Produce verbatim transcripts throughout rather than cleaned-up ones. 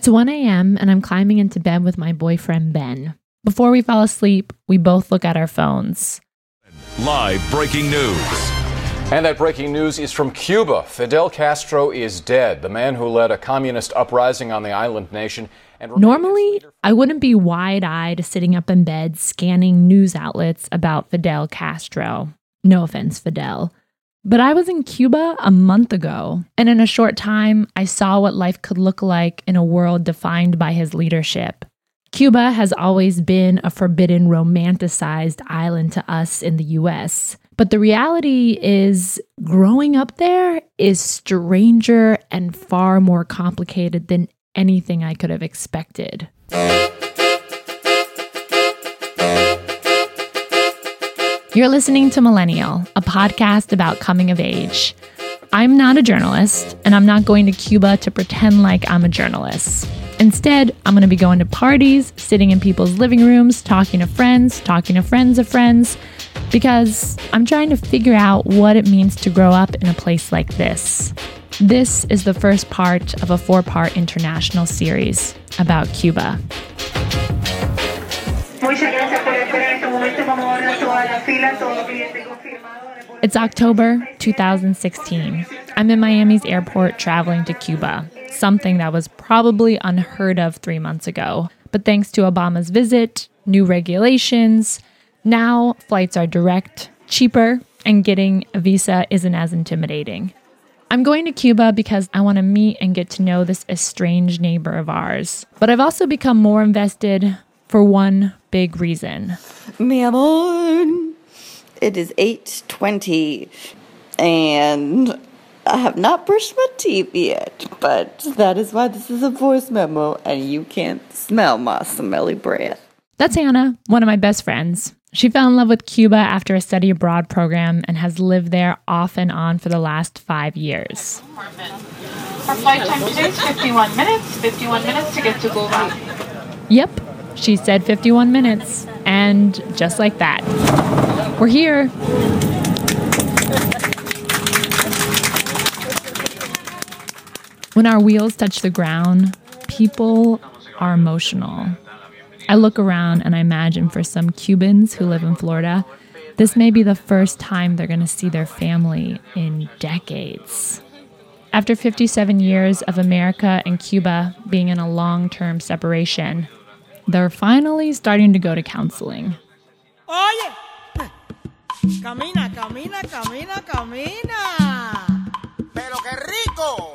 It's one a.m. and I'm climbing into bed with my boyfriend, Ben. Before we fall asleep, we both look at our phones. Live breaking news. And that breaking news is from Cuba. Fidel Castro is dead, the man who led a communist uprising on the island nation. And Normally, I wouldn't be wide-eyed sitting up in bed scanning news outlets about Fidel Castro. No offense, Fidel. But I was in Cuba a month ago, and in a short time, I saw what life could look like in a world defined by his leadership. Cuba has always been a forbidden, romanticized island to us in the U S, but the reality is growing up there is stranger and far more complicated than anything I could have expected. You're listening to Millennial, a podcast about coming of age. I'm not a journalist, and I'm not going to Cuba to pretend like I'm a journalist. Instead, I'm going to be going to parties, sitting in people's living rooms, talking to friends, talking to friends of friends, because I'm trying to figure out what it means to grow up in a place like this. This is the first part of a four-part international series about Cuba. It's October two thousand sixteen. I'm in Miami's airport traveling to Cuba, something that was probably unheard of three months ago. But thanks to Obama's visit, new regulations, now flights are direct, cheaper, and getting a visa isn't as intimidating. I'm going to Cuba because I want to meet and get to know this estranged neighbor of ours. But I've also become more invested for one big reason. Mi amor, it is eight twenty, and I have not brushed my teeth yet, but that is why this is a voice memo, and you can't smell my smelly breath. That's Anna, one of my best friends. She fell in love with Cuba after a study abroad program and has lived there off and on for the last five years. Our flight time today is fifty-one minutes, fifty-one minutes to get to Goa. Yep, she said fifty-one minutes, and just like that, we're here. When our wheels touch the ground, people are emotional. I look around and I imagine for some Cubans who live in Florida, this may be the first time they're going to see their family in decades. After fifty-seven years of America and Cuba being in a long-term separation, they're finally starting to go to counseling. Oye, camina, camina, camina, camina. Pero qué rico.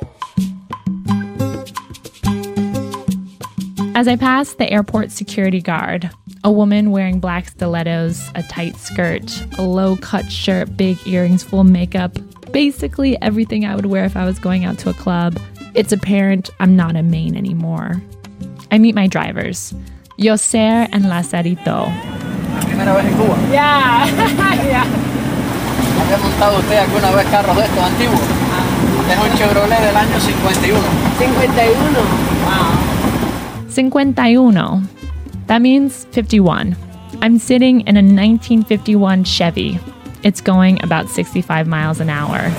As I pass the airport security guard, a woman wearing black stilettos, a tight skirt, a low-cut shirt, big earrings, full makeup, basically everything I would wear if I was going out to a club, it's apparent I'm not in Maine anymore. I meet my drivers, Yoser and Lazarito. ¿Primera vez en Cuba? Yeah, yeah. ¿Había montado usted alguna vez carros de estos antiguos? Es un Chevrolet del año cincuenta y uno. cincuenta y uno. Wow. cincuenta y uno. That means fifty-one. I'm sitting in a nineteen fifty-one Chevy. It's going about sixty-five miles an hour.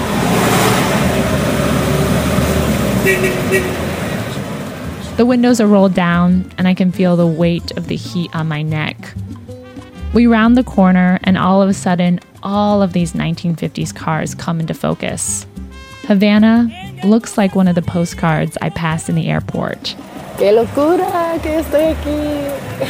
The windows are rolled down, and I can feel the weight of the heat on my neck. We round the corner, and all of a sudden, all of these nineteen fifties cars come into focus. Havana looks like one of the postcards I passed in the airport. ¡Qué locura que estoy aquí!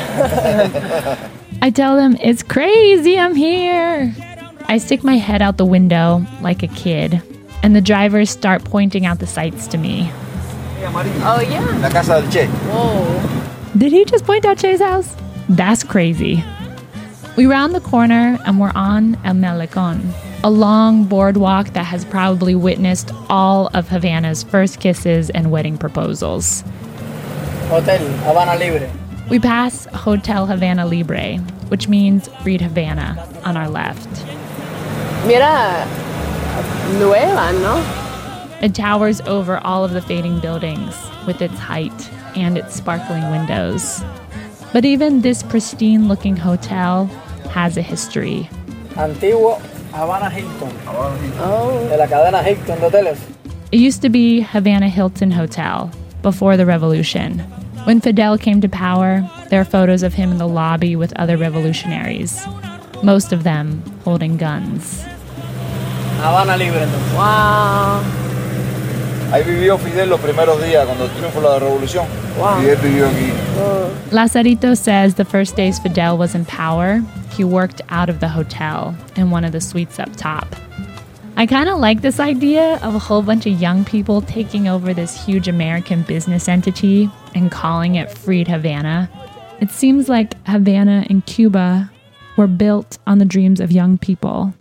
I tell them, it's crazy, I'm here. I stick my head out the window like a kid, and the drivers start pointing out the sights to me. Oh, yeah? La casa del Che. Whoa. Did he just point out Che's house? That's crazy. We round the corner and we're on El Malecón, a long boardwalk that has probably witnessed all of Havana's first kisses and wedding proposals. Hotel Havana Libre. We pass Hotel Havana Libre, which means Freed Havana, on our left. Mira, nueva, ¿no? It towers over all of the fading buildings with its height and its sparkling windows. But even this pristine-looking hotel has a history. Antiguo Havana Hilton. Oh. De la cadena Hilton de hoteles. It used to be Havana Hilton Hotel, before the revolution. When Fidel came to power, there are photos of him in the lobby with other revolutionaries, most of them holding guns. Habana libre. Wow. Ahí vivió Fidel los primeros días cuando triunfó la revolución. Wow. Fidel vivió aquí. Lacerito says the first days Fidel was in power, he worked out of the hotel in one of the suites up top. I kind of like this idea of a whole bunch of young people taking over this huge American business entity and calling it Freed Havana. It seems like Havana and Cuba were built on the dreams of young people.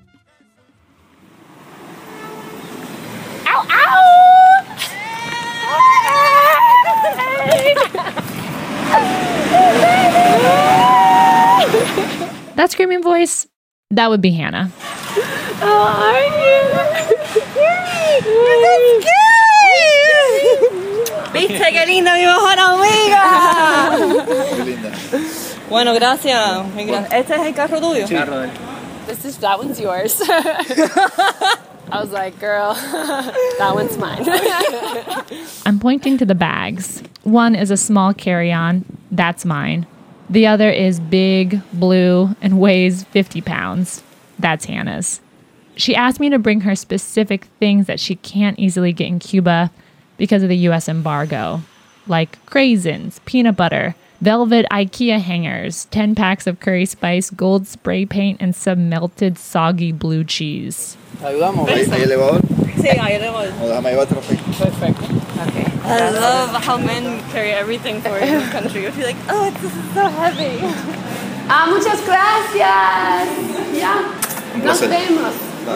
Ow, ow! That screaming voice, that would be Hannah. How are you? ¿Viste qué linda mi mejor amiga? Muy linda. Bueno, gracias. Muy gra- ¿Este es el carro tuyo? Sí. Carro de él. This is, that one's yours. I was like, girl, that one's mine. I'm pointing to the bags. One is a small carry-on. That's mine. The other is big, blue, and weighs fifty pounds. That's Hannah's. She asked me to bring her specific things that she can't easily get in Cuba because of the U S embargo, like craisins, peanut butter, velvet IKEA hangers, ten packs of curry spice, gold spray paint, and some melted soggy blue cheese. ¿Te ayudamos? ¿Hay, hay elevador? Sí, ahí elevador. O déjame llevarte los peitos. Perfecto. Okay. I love how men carry everything for in this country. I feel like, oh, this is so heavy. Ah, muchas gracias. Ya. Nos placer. vemos.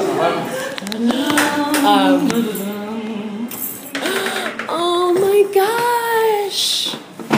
Oh my gosh.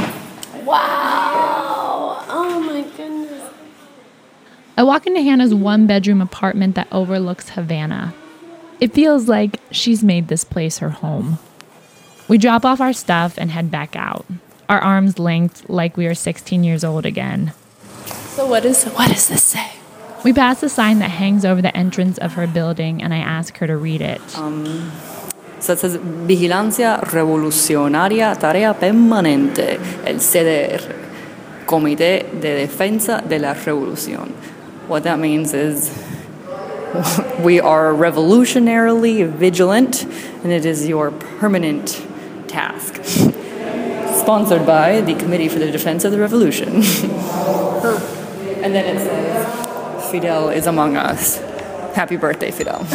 Wow. Oh my goodness. I walk into Hannah's one-bedroom apartment that overlooks Havana. It feels like she's made this place her home. We drop off our stuff and head back out, our arms linked like we are sixteen years old again. So what is what does this say? We pass the sign that hangs over the entrance of her building, and I ask her to read it. Um, so it says, Vigilancia Revolucionaria Tarea Permanente, el C D R, Comité de Defensa de la Revolución. What that means is we are revolutionarily vigilant, and it is your permanent task. Sponsored by the Committee for the Defense of the Revolution. And then it says, Fidel is among us. Happy birthday, Fidel.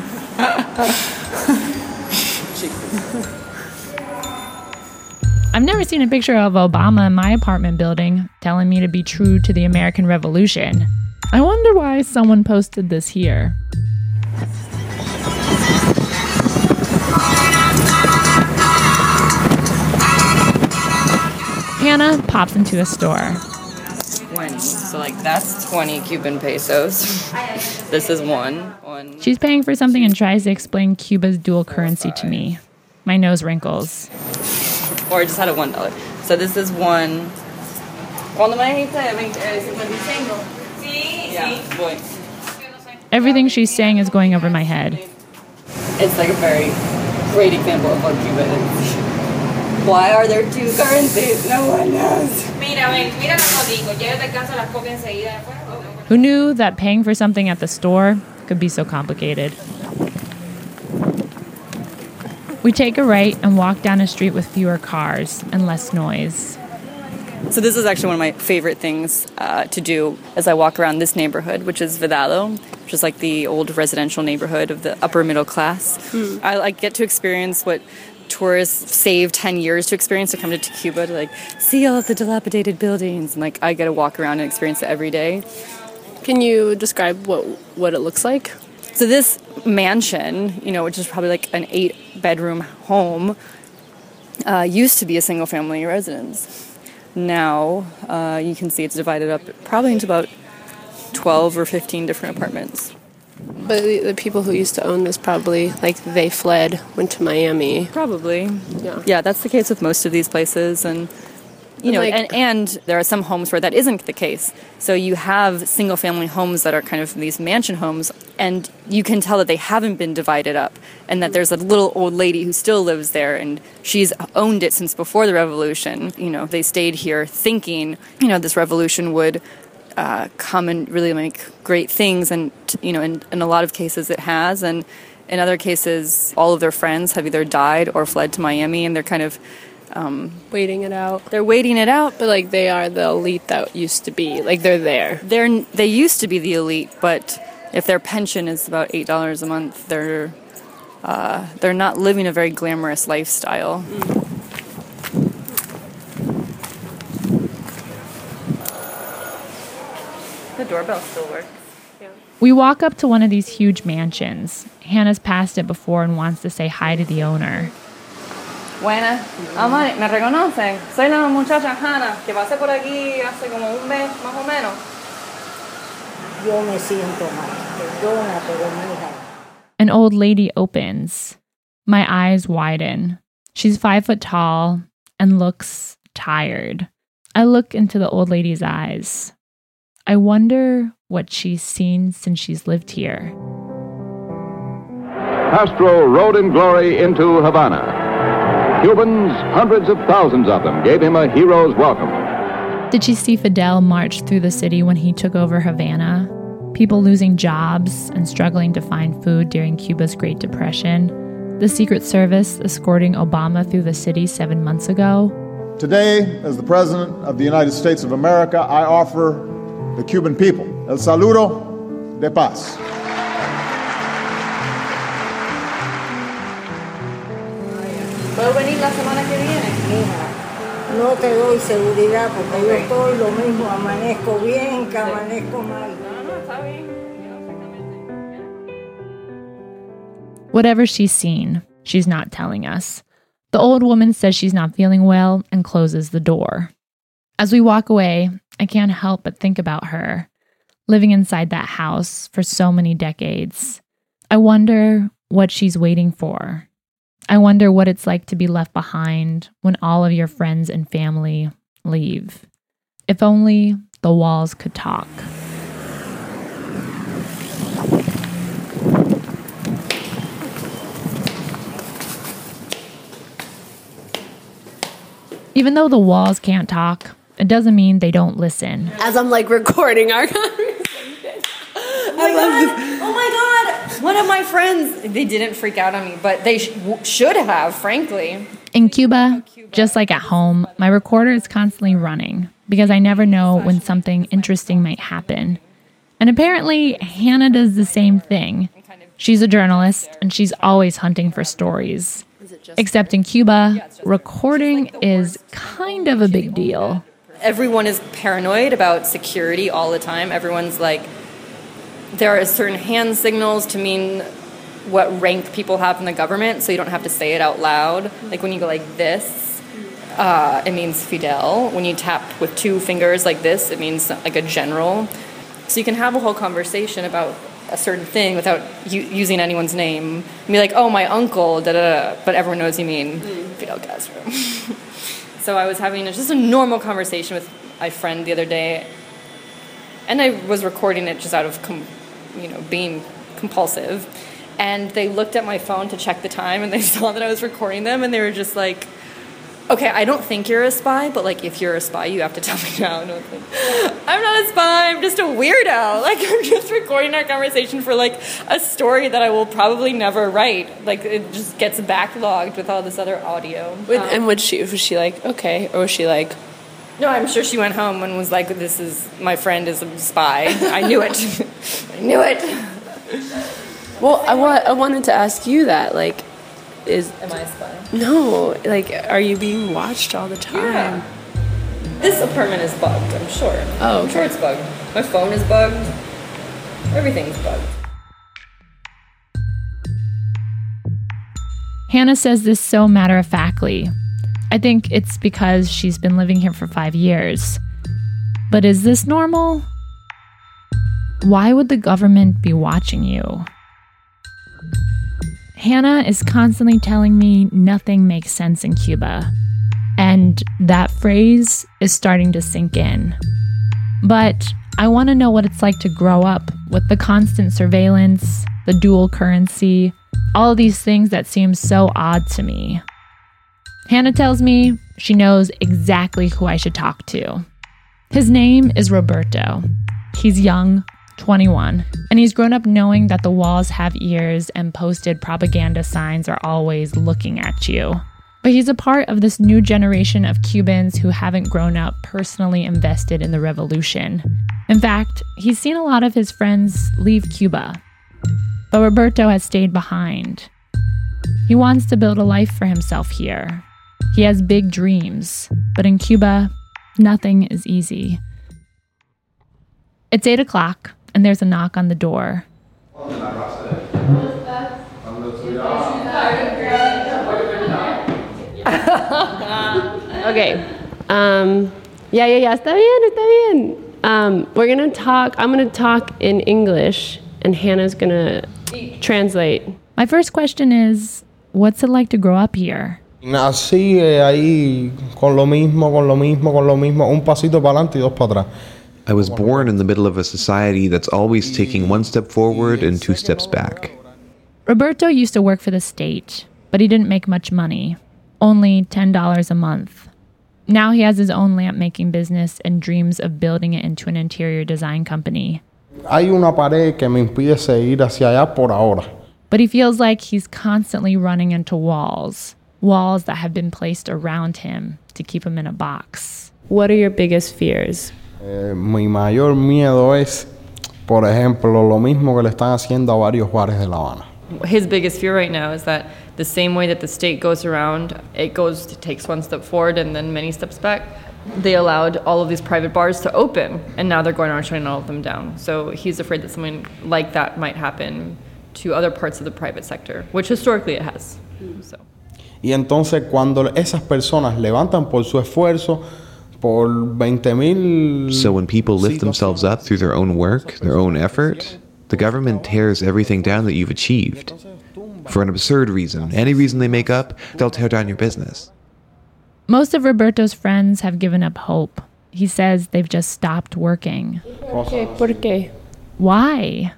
I've never seen a picture of Obama in my apartment building telling me to be true to the American Revolution. I wonder why someone posted this here. Hannah pops into a store. twenty. So, like, that's twenty Cuban pesos. This is one. one. She's paying for something and tries to explain Cuba's dual currency to me. My nose wrinkles. Or I just had a one dollar. So this is one. ¿Cuándo me dijiste? veinte, cincuenta y cinco. Sí, yeah, voy. Everything she's saying is going over my head. It's like a very great example of what Cuba is. Why are there two currencies? No one knows. Mira, ven, mira los códigos. Ya yo te alcanzo las copias enseguida. Who knew that paying for something at the store could be so complicated? We take a right and walk down a street with fewer cars and less noise. So this is actually one of my favorite things uh, to do as I walk around this neighborhood, which is Vedado, which is like the old residential neighborhood of the upper middle class. Mm. I like get to experience what tourists save ten years to experience to come to Cuba, to like see all of the dilapidated buildings, and like I get to walk around and experience it every day. Can you describe what what it looks like? So this mansion, you know, which is probably like an eight-bedroom home, uh, used to be a single-family residence. Now uh, you can see it's divided up probably into about twelve or fifteen different apartments. But the, the people who used to own this probably, like, they fled, went to Miami. Probably. Yeah. Yeah, that's the case with most of these places. And You know, Like- and, and there are some homes where that isn't the case. So you have single-family homes that are kind of these mansion homes, and you can tell that they haven't been divided up, and that there's a little old lady who still lives there, and she's owned it since before the revolution. You know, they stayed here thinking, you know, this revolution would uh, come and really make great things, and, you know, in, in a lot of cases it has, and in other cases, all of their friends have either died or fled to Miami, and they're kind of Um, waiting it out. They're waiting it out. But, like, they are the elite that used to be. Like, they're there. They're, they used to be the elite, but if their pension is about eight dollars a month, they're, uh, they're not living a very glamorous lifestyle. Mm. The doorbell still works. We walk up to one of these huge mansions. Hannah's passed it before and wants to say hi to the owner. Buenas. Amari, ¿me reconocen? Soy la muchacha Hannah, que pasé por aquí hace como un mes, más o menos. Yo me siento mal. Perdona, pero mija. An old lady opens. My eyes widen. She's five foot tall and looks tired. I look into the old lady's eyes. I wonder what she's seen since she's lived here. Castro rode in glory into Havana. Cubans, hundreds of thousands of them, gave him a hero's welcome. Did she see Fidel march through the city when he took over Havana? People losing jobs and struggling to find food during Cuba's Great Depression? The Secret Service escorting Obama through the city seven months ago? Today, as the President of the United States of America, I offer the Cuban people el saludo de paz. ¿Puedo venir la semana que viene? Mija, no te doy seguridad porque yo estoy lo mismo, amanezco bien que amanezco mal. No, no, está bien. Whatever she's seen, she's not telling us. The old woman says she's not feeling well and closes the door. As we walk away, I can't help but think about her, living inside that house for so many decades. I wonder what she's waiting for. I wonder what it's like to be left behind when all of your friends and family leave. If only the walls could talk. Even though the walls can't talk, it doesn't mean they don't listen. As I'm like recording our conversation. Oh my, God. oh my God! One of my friends, they didn't freak out on me, but they sh- w- should have, frankly. In Cuba, just like at home, my recorder is constantly running because I never know when something interesting might happen. And apparently, Hannah does the same thing. She's a journalist, and she's always hunting for stories. Except in Cuba, recording is kind of a big deal. Everyone is paranoid about security all the time. Everyone's like, there are certain hand signals to mean what rank people have in the government, so you don't have to say it out loud. Like when you go like this, uh, it means Fidel. When you tap with two fingers like this, it means like a general. So you can have a whole conversation about a certain thing without u- using anyone's name. And be like, oh, my uncle, da da da, but everyone knows you mean mm. Fidel Castro. So I was having a, just a normal conversation with my friend the other day, and I was recording it just out of, com- you know, being compulsive. And they looked at my phone to check the time, and they saw that I was recording them, and they were just like, okay, I don't think you're a spy, but, like, if you're a spy, you have to tell me now. And I was like, I'm not a spy, I'm just a weirdo. Like, I'm just recording our conversation for, like, a story that I will probably never write. Like, it just gets backlogged with all this other audio. With, um, and was she, was she like, okay, or was she like... No, I'm sure she went home and was like, this is, my friend is a spy. I knew it. I knew it. Well, I, wa- I wanted to ask you that, like, is... Am I a spy? No, like, are you being watched all the time? Yeah. This apartment is bugged, I'm sure. Oh, okay. I'm sure it's bugged. My phone is bugged. Everything's bugged. Hannah says this so matter-of-factly. I think it's because she's been living here for five years. But is this normal? Why would the government be watching you? Hannah is constantly telling me nothing makes sense in Cuba. And that phrase is starting to sink in. But I want to know what it's like to grow up with the constant surveillance, the dual currency, all of these things that seem so odd to me. Hannah tells me she knows exactly who I should talk to. His name is Roberto. He's young, twenty-one, and he's grown up knowing that the walls have ears and posted propaganda signs are always looking at you. But he's a part of this new generation of Cubans who haven't grown up personally invested in the revolution. In fact, he's seen a lot of his friends leave Cuba. But Roberto has stayed behind. He wants to build a life for himself here. He has big dreams, but in Cuba, nothing is easy. It's eight o'clock, and there's a knock on the door. Okay. Um, yeah, yeah, yeah. Está bien, está bien. Um, we're going to talk. I'm going to talk in English, and Hannah's going to translate. My first question is, what's it like to grow up here? Nací eh, ahí con lo mismo, con lo mismo, con lo mismo, un pasito para adelante y dos para atrás. I was born in the middle of a society that's always taking one step forward and two steps back. Roberto used to work for the state, but he didn't make much money, only ten dollars a month. Now he has his own lamp-making business and dreams of building it into an interior design company. Hay una pared que me impide seguir hacia allá por ahora. But he feels like he's constantly running into walls, walls that have been placed around him to keep him in a box. What are your biggest fears? Eh, mi mayor miedo es, por ejemplo, lo mismo que le están haciendo a varios bares de La Habana. His biggest fear right now is that the same way that the state goes around, it goes, it takes one step forward and then many steps back. They allowed all of these private bars to open, and now they're going around shutting all of them down. So he's afraid that something like that might happen to other parts of the private sector, which historically it has. So. Y entonces cuando esas personas levantan por su esfuerzo, por veinte mil... So when people lift themselves up through their own work, their own effort, the government tears everything down that you've achieved. For an absurd reason, any reason they make up, they'll tear down your business. Most of Roberto's friends have given up hope. He says they've just stopped working. ¿Por qué? ¿Por qué? Why?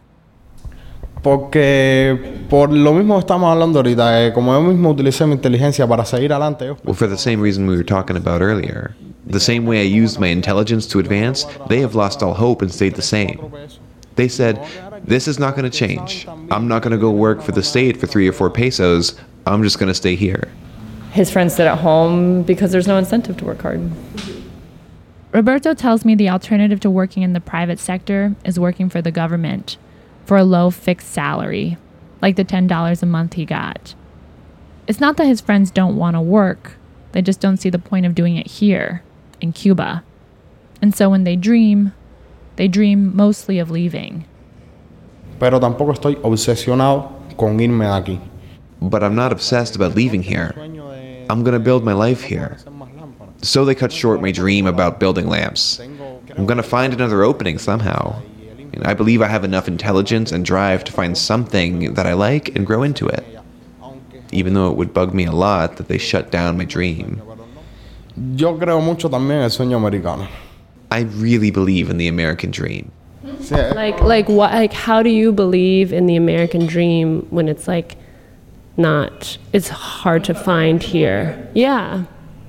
Porque por lo mismo que estamos hablando ahorita, eh, como yo mismo utilicé mi inteligencia para seguir adelante. Well, for the same reason we were talking about earlier. The same way I used my intelligence to advance, they have lost all hope and stayed the same. They said, this is not going to change. I'm not going to go work for the state for three or four pesos. I'm just going to stay here. His friends sit at home because there's no incentive to work hard. Roberto tells me the alternative to working in the private sector is working for the government for a low fixed salary, like the ten dollars a month he got. It's not that his friends don't want to work. They just don't see the point of doing it here, in Cuba. And so when they dream, they dream mostly of leaving. Pero tampoco estoy obsesionado con irme de aquí. But I'm not obsessed about leaving here. I'm going to build my life here. So they cut short my dream about building lamps. I'm going to find another opening somehow. And I believe I have enough intelligence and drive to find something that I like and grow into it. Even though it would bug me a lot that they shut down my dream. Yo creo mucho también en el sueño americano. I really believe in the American dream. Like, like what? Like, how do you believe in the American dream when it's like not? It's hard to find here. Yeah.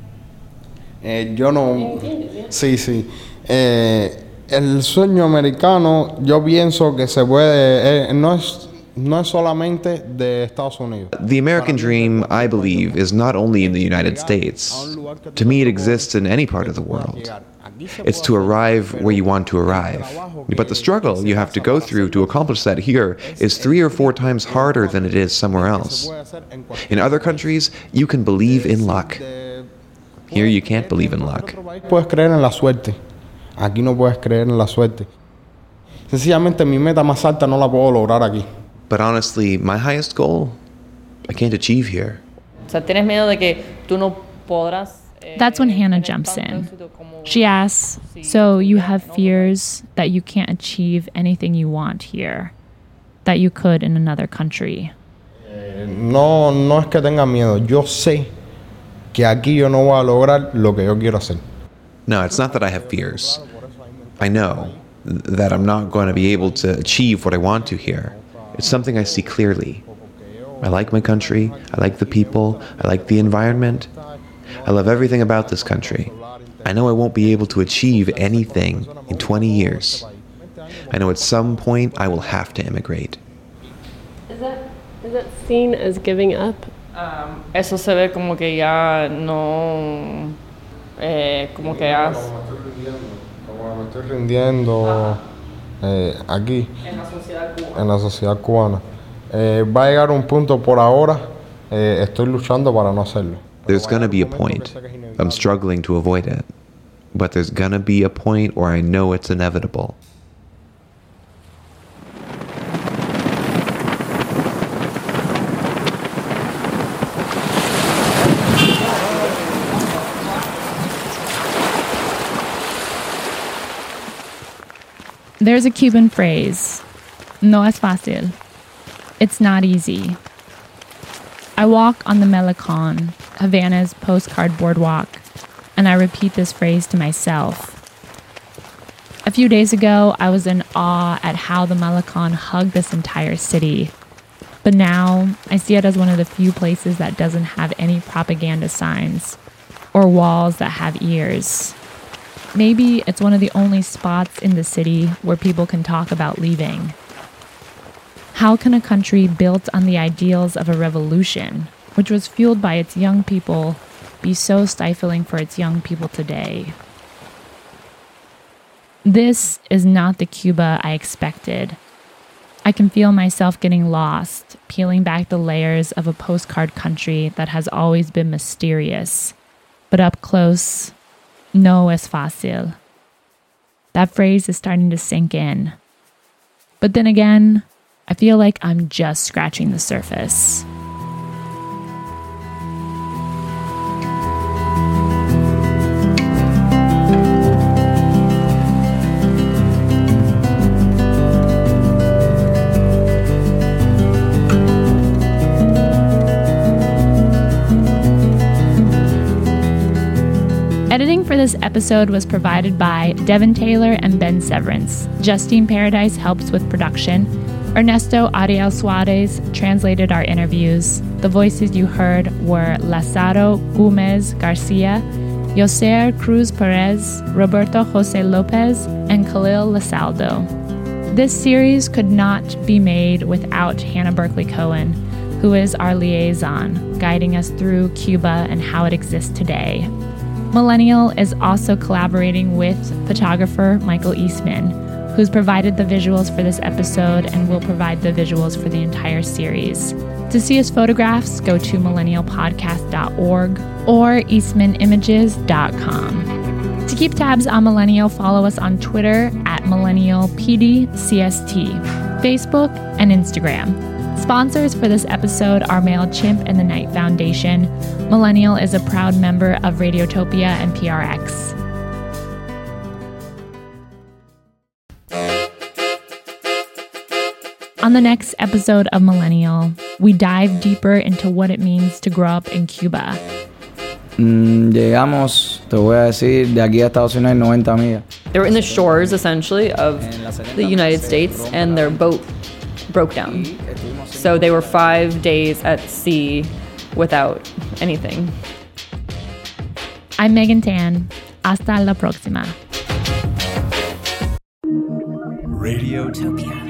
Eh, yo no. Sí, sí. Eh, el sueño americano, yo pienso que se puede. Eh, no es. No es solamente de Estados Unidos. The American dream, I believe, is not only in the United States. To me, it exists in any part of the world. It's to arrive where you want to arrive. But the struggle you have to go through to accomplish that here is three or four times harder than it is somewhere else. In other countries, you can believe in luck. Here, you can't believe in luck. Puedes creer en la suerte. Aquí no puedes creer en la suerte. Sencillamente, mi meta más alta no la puedo lograr aquí. But honestly, my highest goal, I can't achieve here. O sea, tienes miedo de que tú no podrás. That's when Hannah jumps in. She asks, so you have fears that you can't achieve anything you want here, that you could in another country? No, no es que tenga miedo. Yo sé que aquí yo no voy a lograr lo que yo quiero hacer. No, it's not that I have fears. I know that I'm not going to be able to achieve what I want to here. It's something I see clearly. I like my country, I like the people, I like the environment. I love everything about this country. I know I won't be able to achieve anything in twenty years. I know at some point I will have to immigrate. Is that, is that seen as giving up? Um, eso se ve como que ya no, eh, como que ya... Como me estoy rindiendo eh, aquí, en la sociedad cubana. En la sociedad cubana. Eh, va a llegar un punto por ahora, eh, estoy luchando para no hacerlo. There's gonna be a point. I'm struggling to avoid it. But there's gonna be a point where I know it's inevitable. There's a Cuban phrase, no es fácil. It's not easy. I walk on the Malecón, Havana's postcard boardwalk, and I repeat this phrase to myself. A few days ago, I was in awe at how the Malecón hugged this entire city. But now, I see it as one of the few places that doesn't have any propaganda signs, or walls that have ears. Maybe it's one of the only spots in the city where people can talk about leaving. How can a country built on the ideals of a revolution, which was fueled by its young people, be so stifling for its young people today? This is not the Cuba I expected. I can feel myself getting lost, peeling back the layers of a postcard country that has always been mysterious. But up close, no es fácil. That phrase is starting to sink in. But then again, I feel like I'm just scratching the surface. Editing for this episode was provided by Devin Taylor and Ben Severance. Justine Paradise helps with production. Ernesto Ariel Suarez translated our interviews. The voices you heard were Lazaro Gomez Garcia, Yoser Cruz Perez, Roberto Jose Lopez, and Khalil Lasaldo. This series could not be made without Hannah Berkeley Cohen, who is our liaison, guiding us through Cuba and how it exists today. Millennial is also collaborating with photographer Michael Eastman, who's provided the visuals for this episode and will provide the visuals for the entire series. To see his photographs, go to millennial podcast dot org or eastman images dot com. To keep tabs on Millennial, follow us on Twitter at millennial p d c s t, Facebook, and Instagram. Sponsors for this episode are MailChimp and the Knight Foundation. Millennial is a proud member of Radiotopia and P R X. On the next episode of Millennial, we dive deeper into what it means to grow up in Cuba. Mm, llegamos, te voy a decir, de aquí a Estados Unidos ninety millas. They were in the shores, essentially, of the United States, and their boat broke down. So they were five days at sea without anything. I'm Megan Tan. Hasta la próxima. Radiotopia.